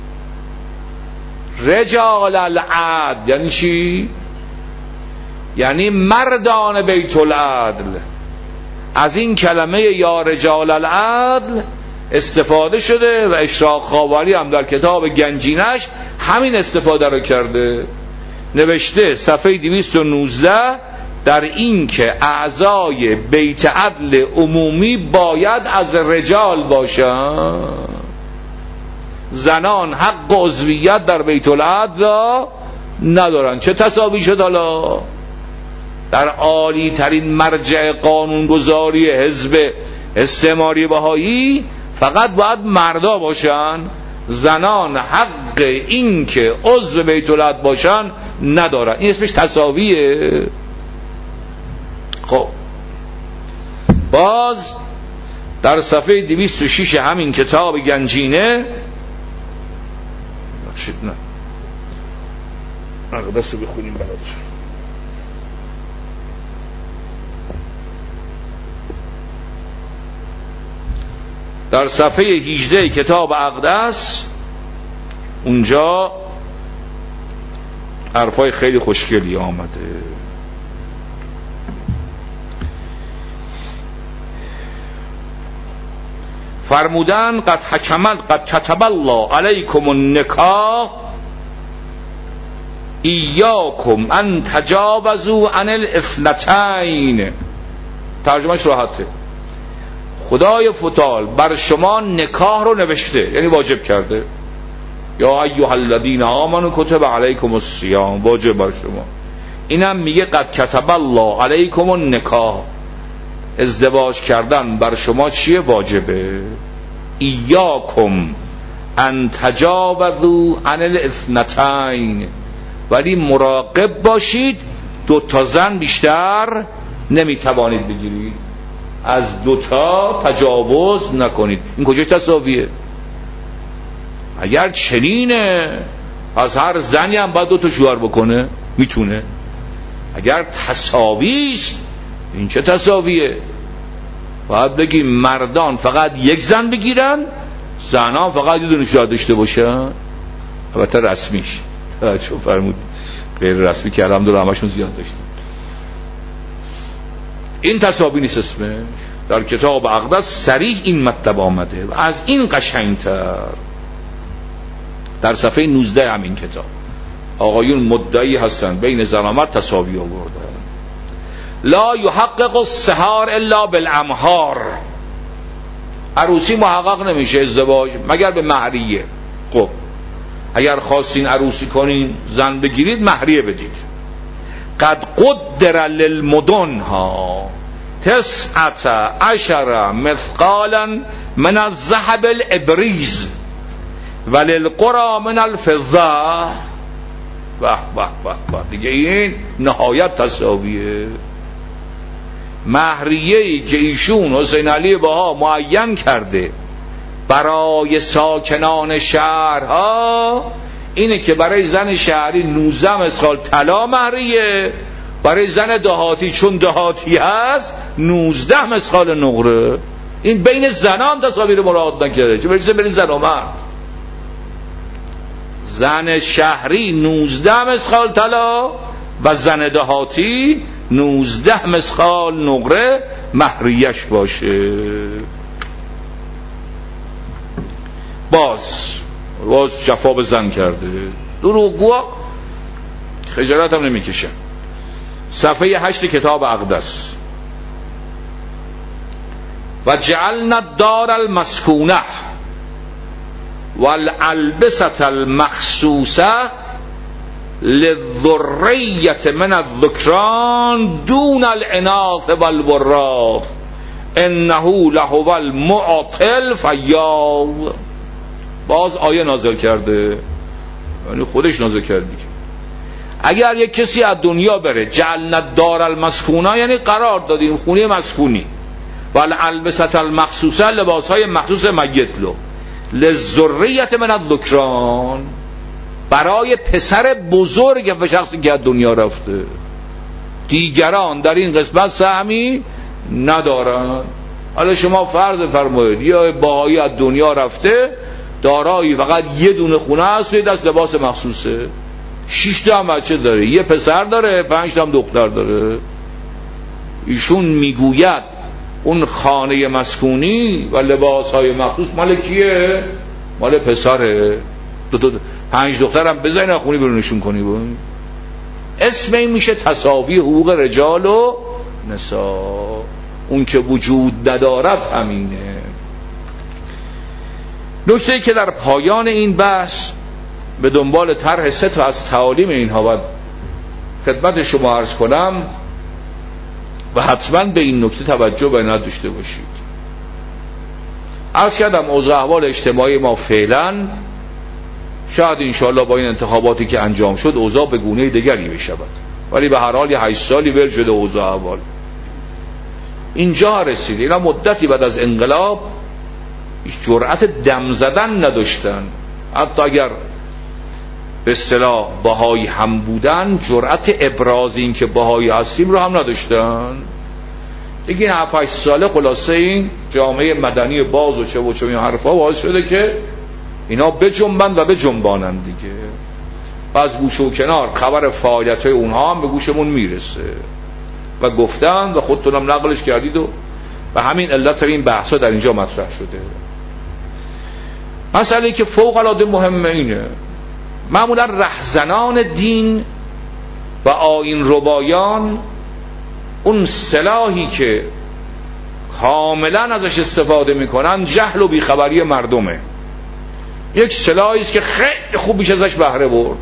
رجال العدل یعنی چی؟ یعنی مردان بیت العدل. از این کلمه یا رجال العدل استفاده شده و اشراق خاوری هم در کتاب گنجینش همین استفاده رو کرده. نوشته صفحه 219 در این که اعضای بیت عدل عمومی باید از رجال باشند. زنان حق عضویت در بیت العدل را ندارن. چه تساوی شد حالا؟ در عالی ترین مرجع قانونگذاری حزب استعماری بهایی فقط باید مردا باشن، زنان حق این که عضو بیت العدل باشن ندارن. این اسمش تساویه. خب باز در صفحه 206 همین کتاب گنجینه نه اقدس رو بخونیم برادر. در صفحه 18 کتاب اقدس اونجا حرفای خیلی خوشگلی آمده. فرمودن قد کتب الله علیکم النکاح ایاکم ان تجاوزوا عن الاثنتین. ترجمهش راحته. خدای فتال بر شما نکاح رو نوشته، یعنی واجب کرده. یا ایها الذین آمنوا کتب علیکم الصیام، واجب بر شما. اینم میگه قد کتب الله علیکم النکاح، ازدواج کردن بر شما چیه؟ واجبه. ایاکم ان تجاوزوا عن الاثنتین، ولی مراقب باشید 2 تا زن بیشتر نمیتوانید بگیرید. از 2 تا تجاوز نکنید. این کجاش تساویه؟ اگر چنینه از هر زنی هم باید 2 تا شوهر بکنه؟ میتونه. اگر تساویست این چه تساویه؟ باید بگی مردان فقط 1 زن بگیرن، زنان فقط 1 دونه شوهر داشته باشن. البته رسمیش چون فرمود غیر رسمی که الحمدلله همشون زیاد داشتن. این تساوی نیست اسمش. در کتاب اقدس صریح این مطلب آمده. و از این قشنگتر در صفحه 19 همین کتاب آقایون مدعی هستن بین زن و مرد تساوی آوردن. لا یحقق السحار الا بالامهار. عروسی محقق نمیشه ازدواج مگر به مهریه. خب اگر خواستین عروسی کنین زن بگیرید مهریه بدید. قد قدر للمدن ها 19 مثقالا من الذهب الابریز وللقرى من الفضه. دیگه این نهایت تساویه. مهریه‌ای که ایشون حسین علی بها معین کرده برای ساکنان شهرها اینه که برای زن شهری 19 مثقال طلا مهریه، برای زن دهاتی چون دهاتی هست 19 مثقال نقره. این بین زنان تصاویر مراد نکرده، چه برسه بین زن و مرد. زن شهری 19 مثقال طلا و زن دهاتی 19 مثقال نقره مهریش باشه. باز جفا به زن کرده. دروغگوها خجالت هم نمیکشن. صفحه 8 کتاب اقدس و جعلنا الدار المسکونه والالبسه المخصوصه للذریة من الذکران دون الاناث والوراث انه لهو المعطی الفیاض. باز آیه نازل کرده، یعنی خودش نازل کرده. اگر یک کسی از دنیا بره، جعلنا الدار المسکونه، یعنی قرار دادیم خونه مسکونی، والالبسة المخصوصه، لباسهای مخصوص میت له، للذریة من الذکران، برای پسر بزرگ و شخصی که از دنیا رفته. دیگران در این قسمت سهمی ندارن. حالا شما فرض فرمایید یا باهایی از دنیا رفته، دارایی فقط یه دونه خونه هست و یه دست لباس مخصوصه، 6 تا هم بچه داره، یه پسر داره، 5 تا هم دختر داره. ایشون میگوید اون خانه مسکونی و لباسهای مخصوص مال کیه؟ مال پسره. 5 دختر هم بزنین خونی برونشون کنی. اسم این میشه تساوی حقوق رجال و نساء. اون که وجود ندارد همینه. نکته‌ای که در پایان این بحث به دنبال طرح 3 تا از تعالیم اینها باید خدمت شما عرض کنم و حتما به این نکته توجه و عنایت داشته باشید. عرض کردم اوضاع احوال اجتماعی ما فعلا شاید انشاءالله با این انتخاباتی که انجام شد اوضاع به گونه دیگری بشود، ولی به هر حال 8 سالی ول شده اوضاع احوال اینجا رسید. اینا مدتی بعد از انقلاب جرأت دم زدن نداشتن، حتی اگر به اصطلاح بهایی هم بودن جرأت ابراز این که بهایی هستیم رو هم نداشتن. دیگه این 7-8 ساله خلاصه این جامعه مدنی باز و چه و چه این حرفا باعث شده که اینا بجنبند و بجنبانند دیگه. و از گوشه و کنار خبر فعالیت‌های اونها هم به گوشمون میرسه و گفتن و خودتونم نقلش کردید و همین علت این بحثا در اینجا مطرح شده. مسئله که فوق العاده مهمه اینه، معمولا رهزنان دین و آیین ربایان اون سلاحی که کاملا ازش استفاده میکنن جهل و بیخبری مردمه. یک سلاحی است که خیلی خوب میشه ازش بهره برد.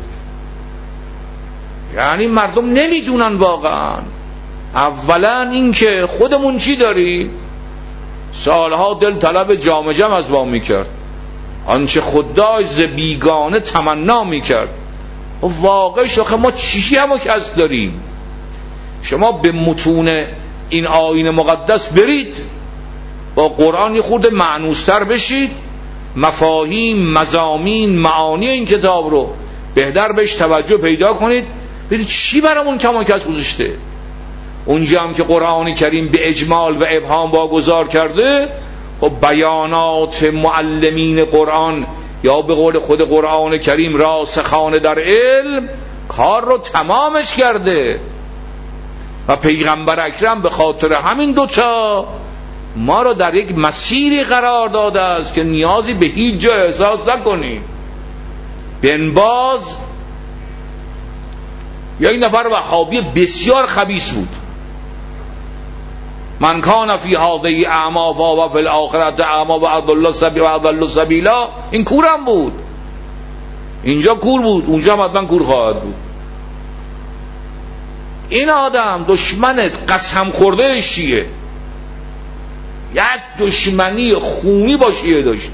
یعنی مردم نمیدونن واقعا. اولا این که خودمون چی داریم، سالها دل طلب جام جم از ما میکرد، آنچه خود داشت ز بیگانه تمنا میکرد. و واقعا شاخه ما چیزی هم کس داریم. شما به متون این آیین مقدس برید، با قرآن یه خورده معنوستر بشید، مفاهیم، مضامین، معانی این کتاب رو بهتر بهش توجه پیدا کنید، ببینید چی برامون کما کس گذاشته. اونجا هم که قرآن کریم به اجمال و ابهام واگذار کرده، خب بیانات معلمین قرآن یا به قول خود قرآن کریم راسخان در علم کار رو تمامش کرده. و پیغمبر اکرم به خاطر همین دوتا ما رو در یک مسیری قرار داده است که نیازی به هیچ جا احساس نکنیم. بن باز یا این نفر وهابی بسیار خبیث بود، من کان فی هذه اعما و فی الاخره اعما و اضل سبیلا. این کورم بود، اینجا کور بود، اونجا حتما کور خواهد بود. این آدم دشمن قسم خورده شیعه، یک دشمنی خونی با شیعه داشت.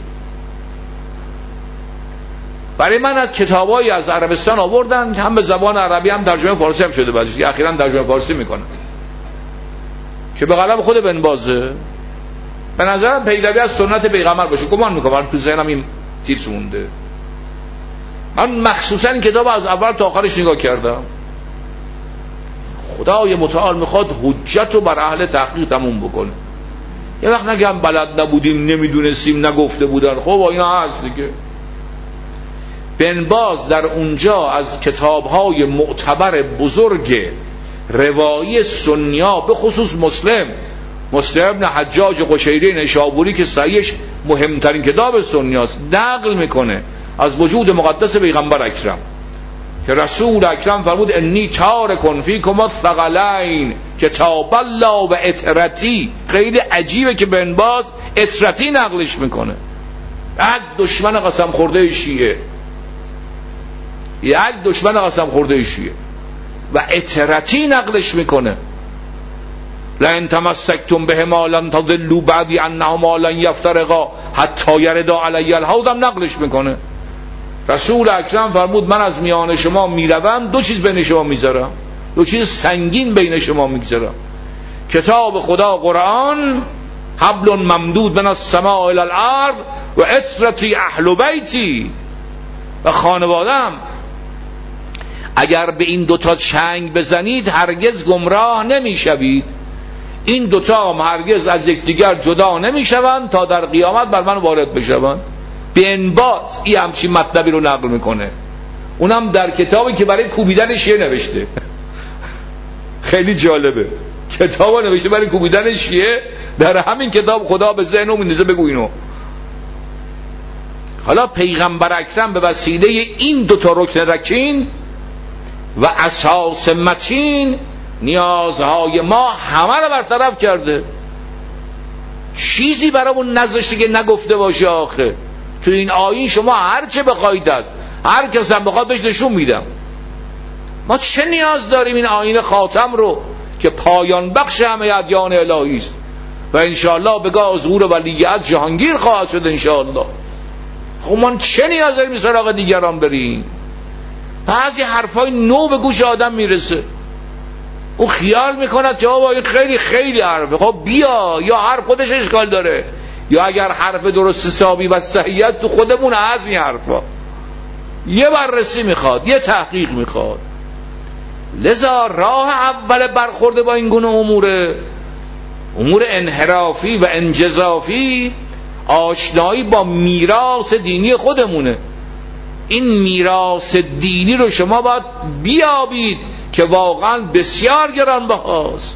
برای من از کتابایی از عربستان آوردن، هم به زبان عربی هم ترجمه فارسی هم شده، بعضیش اخیراً ترجمه فارسی میکنن که به قلم خود بن بازه. به نظرم پیروی از سنت پیغمبر باشه. گمان میکنم تو ذهنم این تیرش مونده. من مخصوصا این کتاب از اول تا آخرش نگاه کردم. خدای متعال میخواد حجت رو بر اهل تحقیق تموم بکنه. یه وقت نگم بلد نبودیم، نمیدونستیم، نگفته بودن، خب اینا هست دیگه. بن باز در اونجا از کتاب‌های معتبر بزرگ روایی سنیا، به خصوص مسلم ابن حجاج قشیری نشابوری که صحیحش مهمترین کتاب سنیاست، نقل میکنه از وجود مقدس پیغمبر اکرم که رسول اکرم فرمود انی تارک فیکم الثقلین کتاب الله و اطرتی. خیلی عجیبه که بن باز اطرتی نقلش میکنه. یک دشمن قسم خورده شیعه. یک دشمن قسم خورده شیعه و اطرتی نقلش میکنه. لئن تمسکتم بهما لن تضلوا بعدی انهما لن یفترقا حتی یردا علی الحوض هم نقلش میکنه. رسول اکرم فرمود من از میان شما میروم، دو چیز بین شما میذارم، دو چیز سنگین بین شما میگذارم: کتاب خدا قرآن، حبل ممدود من السماء الی الارض، و اسرتی اهل بیتی، و خانوادم. اگر به این دوتا چنگ بزنید هرگز گمراه نمیشوید. این دوتا هم هرگز از یکدیگر جدا نمیشوند تا در قیامت بر من وارد بشوند. به انباز این همچین مطلبی رو نقل میکنه، اونم در کتابی که برای کوبیدن شیعه نوشته. خیلی جالبه، کتابو نوشته برای کوبیدن شیعه، در همین کتاب خدا به ذهن میندازه بگو اینو. حالا پیغمبر اکرم به وسیله این دوتا رکن رکین و اساس متین نیازهای ما همه رو برطرف کرده. چیزی برامون نذاشته که نگفته باشه. آخه تو این آیین شما هر چه بخواید است، هر کس هم بخواد بهش نشون میدم. ما چه نیاز داریم این آیین خاتم رو که پایان بخش همه ادیان الهی است و انشاءالله بگاه ظهور ولیعهد جهانگیر خواهد شد انشاءالله. خب ما چه نیاز داریم سراغ دیگران بریم؟ بعضی حرفای نو به گوش آدم میرسه، او خیال میکند که بابا این خیلی خیلی حرفه. خب بیا، یا حرف خودش اشکال داره، یا اگر حرف درست حسابی و صحیحیت تو خودمون هست این حرفا یه بررسی میخواد، یه تحقیق میخواد. لذا راه اول برخورده با این گونه امور انحرافی و انجزافی آشنایی با میراث دینی خودمونه. این میراث دینی رو شما باید بیابید که واقعا بسیار گرانبهاست.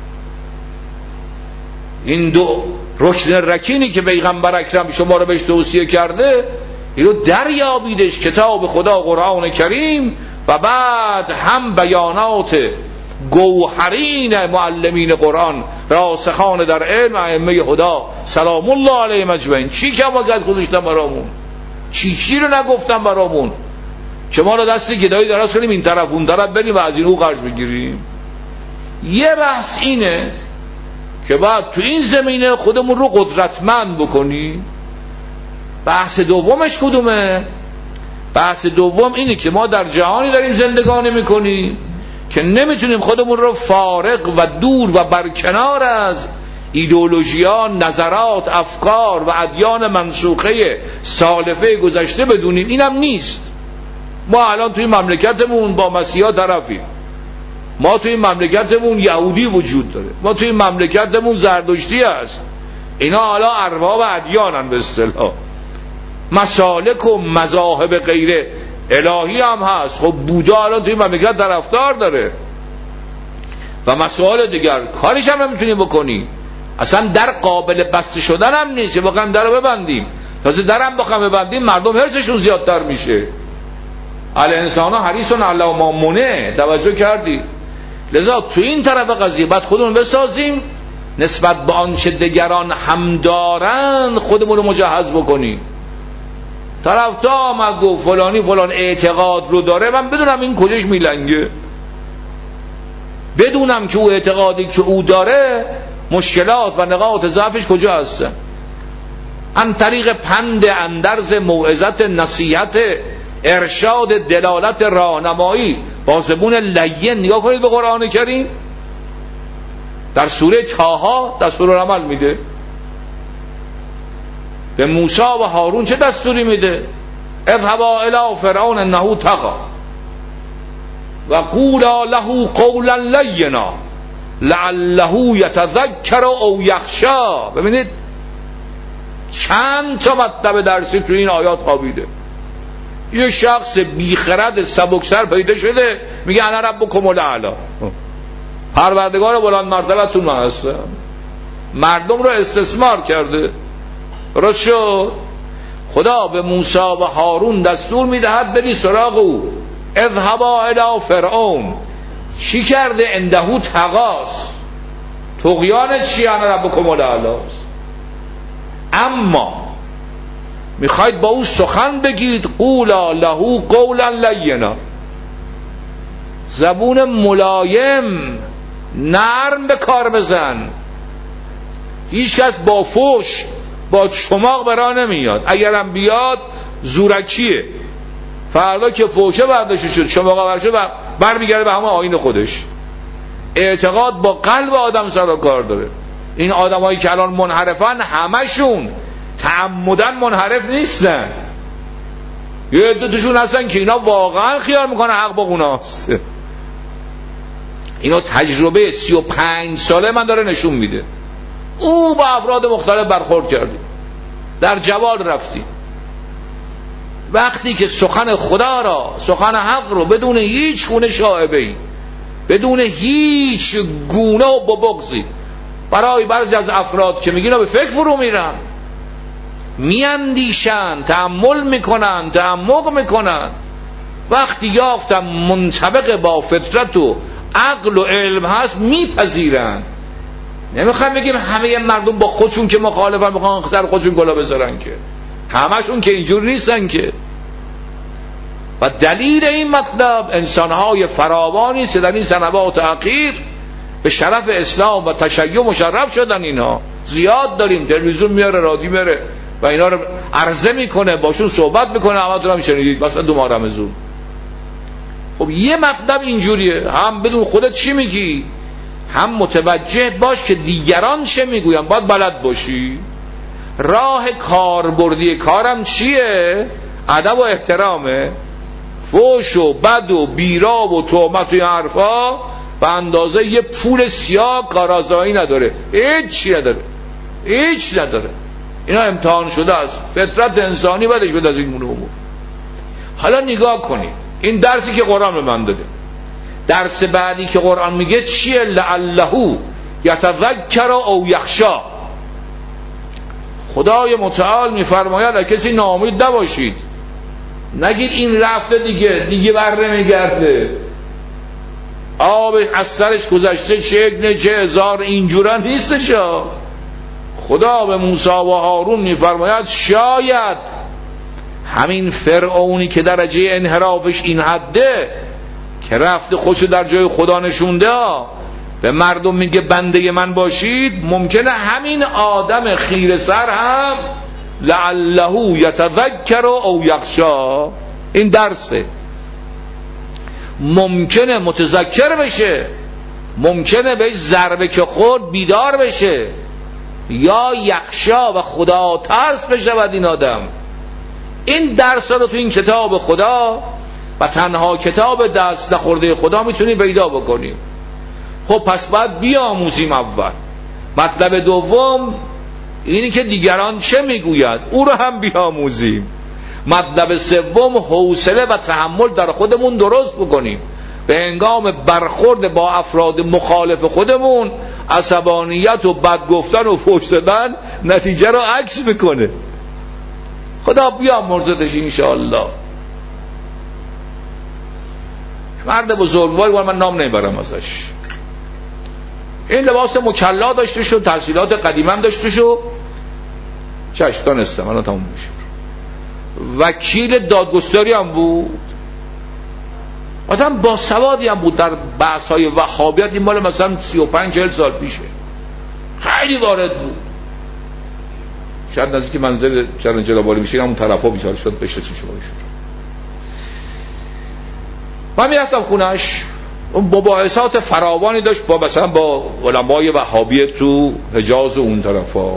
این دو رکن رکینی که پیغمبر اکرم شما رو بهش توصیه کرده، اینو دریابیدش، کتاب خدا قرآن کریم و بعد هم بیانات گوهرین معلمین قرآن راسخان در علم ائمه هدا سلام الله علیهم اجمعین. چی که ما گذاشتن برامون، چی رو نگفتن برامون که ما رو دست گدایی دراز کنیم این طرف اون طرف بریم و از این او قرض بگیریم. یه بحث اینه که باید تو این زمینه خودمون رو قدرتمند بکنیم. بحث دومش کدومه؟ بحث دوم اینه که ما در جهانی داریم زندگانی میکنیم که نمیتونیم خودمون رو فارغ و دور و برکنار از ایدئولوژی‌ها، نظرات، افکار و ادیان منسوخه سالفه گذشته بدونیم. اینم نیست. ما الان توی مملکتمون با مسیحا طرفیم، ما توی مملکتمون یهودی وجود داره، ما توی مملکتمون زردشتی هست، اینا حالا ارباب ادیانن به اصطلاح، مسالک و مذاهب غیر الهی هم هست. خب بودا الان توی مملکت طرفدار داره و مسائل دیگر، کاریش هم نمیتونیم بکنیم. اصلا در قابل بسته شدن هم نیست که بخوایم در رو ببندیم. تازه درم بخوایم ببندیم مردم حرصشون زیادتر میشه. الانسان حریص علی ما منع، توجه کردی؟ لذا تو این طرف قضیه باید خودمون بسازیم، نسبت به آنچه دیگران هم دارن خودمون رو مجهز بکنیم. طرف تا آمد گفت فلانی فلان اعتقاد رو داره، من بدونم این کجاش میلنگه، بدونم که او اعتقادی که او داره مشکلات و نقاط ضعفش کجا هستن. ان طریق پند، اندرز، موعظت، نصیحت، ارشاد، دلالت، راهنمایی با زبون لین. نگاه کنید به قرآن کریم، در سوره طه دستورالعمل میده. به موسی و هارون چه دستوری میده؟ اذهبا الی فرعون انه طغى و قولا له قولا لینا لعله یتذکر او یخشی. ببینید چند تا مطلب درسی تو این آیات خوابیده. یه شخص بیخرد سبکسر پیدا شده میگه انا ربکم الاعلی، پروردگار بلند مرتبتون من هستم. مردم رو استثمار کرده. درست شد؟ خدا به موسی و هارون دستور میدهد بری سراغ او. اذهبا الی فرعون. چی کرده؟ اندهو طغاست. طغیان چی؟ انا ربکم الاعلی. اما میخواید با او سخن بگید قولا له قولا لینا، زبون ملایم نرم به کار بزن. هیچ کس با فوش با چماق برا نمیاد، اگرم بیاد زورکیه. فردا که فوشه برداشته شد چماق برشد برمیگرده به همه آیین خودش. اعتقاد با قلب آدم سر و کار داره. این آدمایی که الان منحرفن همشون تعمدن منحرف نیستن، یه عده‌شون هستن که اینا واقعا خیال میکنه حق با گناهست. اینا تجربه 35 ساله من داره نشون میده. او با افراد مختلف برخورد کردی، در جوال رفتی، وقتی که سخن خدا را، سخن حق رو بدون هیچ گونه شائبه‌ای، بدون هیچ گونه و بغضی، برای بعضی از افراد که میگن به فکر فرو میرن، میاندیشن، تأمل میکنن، تعمق میکنن، وقتی یافتن منطبق با فطرت و عقل و علم هست میپذیرن. نمیخوام بگیم همه مردم با خودشون که مخالفن بخوان سر خودشون گلا بذارن، که همشون که اینجور نیستن که. و دلیل این مطلب انسانهای فراوانی که در این سنوات اخیر به شرف اسلام و تشیع مشرف شدن. اینا زیاد داریم، تلویزیون میاره، رادیو میاره و اینا رو عرضه میکنه، باشون صحبت میکنه، همتون هم شنیدید مثلا 2 ماه رمضان. خب یه مطلب اینجوریه، هم بدون خودت چی میگی، هم متوجه باش که دیگران چه میگوین، باید بلد باشی. راه کاربردی کارم چیه؟ ادب و احترامه. فوش و بد و بیرا و تهمت و این حرفا به اندازه یه پول سیاه کارآزمایی نداره، هیچ نداره. اینا امتحان شده است. فطرت انسانی بدش بده از این گونه امور. حالا نگاه کنید این درسی که قرآن به من داده. درس بعدی که قرآن میگه چیه؟ لعله یتذکر او یخشا. خدای متعال میفرماید کسی ناامید نباشید، نگید این رفته دیگه بر نمیگرده، آب از سرش گذشته چه هزار، اینجورا نیستش. خدا به موسی و هارون میفرماید شاید همین فرعونی که درجه انحرافش این حده که رفته خودشو در جای خدا نشونده به مردم میگه بنده من باشید، ممکنه همین آدم خیره سر هم لعله یتذکر او یخشا، این درسه، ممکنه متذکر بشه، ممکنه بهش ضربه که خورد بیدار بشه، یا یخشا و خدا ترس بشود این آدم. این درس رو تو این کتاب خدا و تنها کتاب دست نخورده خدا میتونی پیدا بکنی. خب پس باید بیاموزیم. اول مطلب دوم اینی که دیگران چه میگوید او رو هم بیاموزیم. مطلب سوم حوصله و تحمل در خودمون درست بکنیم، به هنگام برخورد با افراد مخالف خودمون عصبانیت و بد گفتن و فحش دادن نتیجه رو عکس میکنه. خدا بیامرزدش انشاءالله. مرد بزرگواری، من نام نمیبرم ازش، این لباس مکلا داشته شو، تحصیلات قدیما داشته شو، چشم دانستم الان تموم میشه، وکیل دادگستری هم بود، آدم با سوادی هم بود در بحث‌های وهابیت. این مال مثلا 35-40 سال پیشه، خیلی وارد بود، شاید نزدیک منزل چرن جلابالی میشه همون طرفا بیچاره شد بشه چی شما شد. من میرفتم خونش، اون مباحثات فراوانی داشت با مثلا با علمای وهابی تو حجاز و اون طرفا.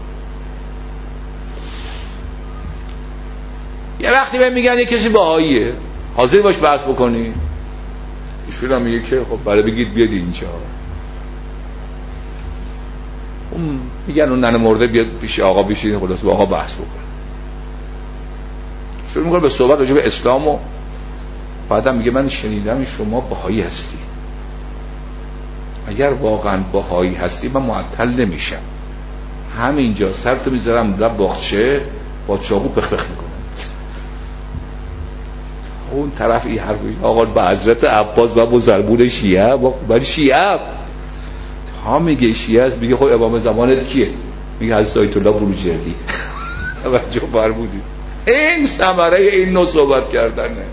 یه وقتی بهم میگن یه کسی بهاییه حاضر باش بحث بکنی، ایشون هم میگه که خب بله بگید بیاد اینجا. اون میگن اون ننه مرده بیاد پیش آقا بشین، خلاص با آقا بحث بکن. شروع میکنه به صحبت راجع به اسلام و بعدم میگه من شنیدم شما بهایی هستی، اگر واقعا بهایی هستی من معطل نمیشم، همینجا سرتو میذارم لب باغچه با چاقو پخ میکنم. اون طرف این حرف آقا به حضرت عباس و بزرگون شیعه، من شیعه ها. میگه شیعه است، میگه خب امام زمانت کیه؟ میگه حضرت آیت الله بروجردی. توجه فرمودید؟ این ثمره این نوع صحبت کردنه.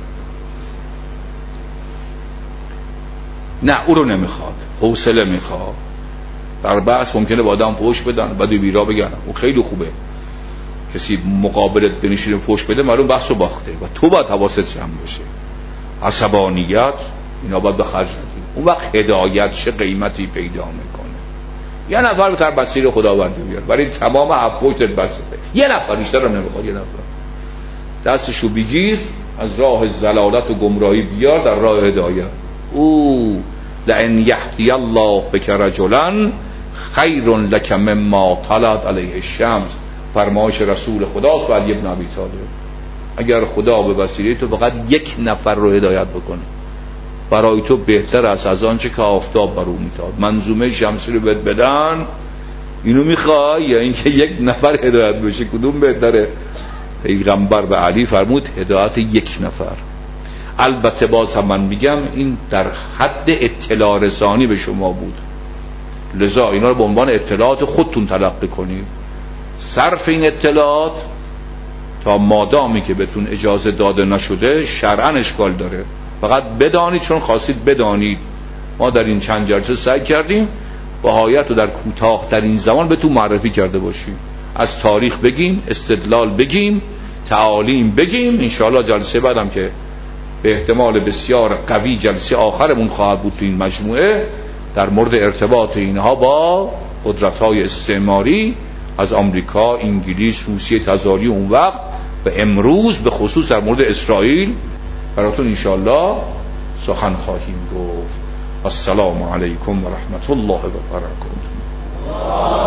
نه او رو نمیخواد، حوصله میخواد. در بحث ممکنه با آدم فحش بدن بعد بیرا بگن، اون خیلی خوبه. کسی مقابلت بنشینه فحش بده معلوم بحث رو باخته و تو باید حواست جمع باشه. عصبانیت اینا باید به خرج ندی. اون وقت هدایت چه قیمتی پیدا میکنه. یه نفر به طرف مسیر خداوند بیار، برای تمام افواج بسته. یه نفر بیشتر رو نمیخواد، یه نفر دستشو بگیر از راه ضلالت و گمراهی بیار در راه هدایت. او لئن یهدی الله بک رجلا خیر لک مما طلعت علیه الشمس، فرمایش رسول خداست و علی ابن ابی طالب. اگر خدا به وسیله تو فقط یک نفر رو هدایت بکنه برای تو بهتر است از آنچه که آفتاب بر او میتابد. منظومه شمسی رو بهت بدن، اینو میخوای یا اینکه یک نفر هدایت بشه؟ کدوم بهتره؟ پیغمبر به علی فرمود هدایت یک نفر. البته باز هم من میگم این در حد اطلاع رسانی به شما بود، لذا اینا رو به عنوان اطلاعات خودتون تلقی کنید. صرف این اطلاعات تا مادامی که بهتون اجازه داده نشده شرعاً اشکال داره. فقط بدانید چون خواستید بدانید. ما در این چند جلسه سعی کردیم بهایت رو در کوتاه‌ترین زمان بهتون معرفی کرده باشیم. از تاریخ بگیم، استدلال بگیم، تعالیم بگیم. انشاءالله جلسه بعدم که به احتمال بسیار قوی جلسه آخرمون خواهد بود تو این مجموعه، در مورد ارتباط اینها با قدرت‌های استعماری از آمریکا، انگلیس، روسیه تزاری اون وقت و امروز به خصوص در مورد اسرائیل براتون انشاءالله سخن خواهیم گفت. السلام علیکم و رحمت الله و برکاته.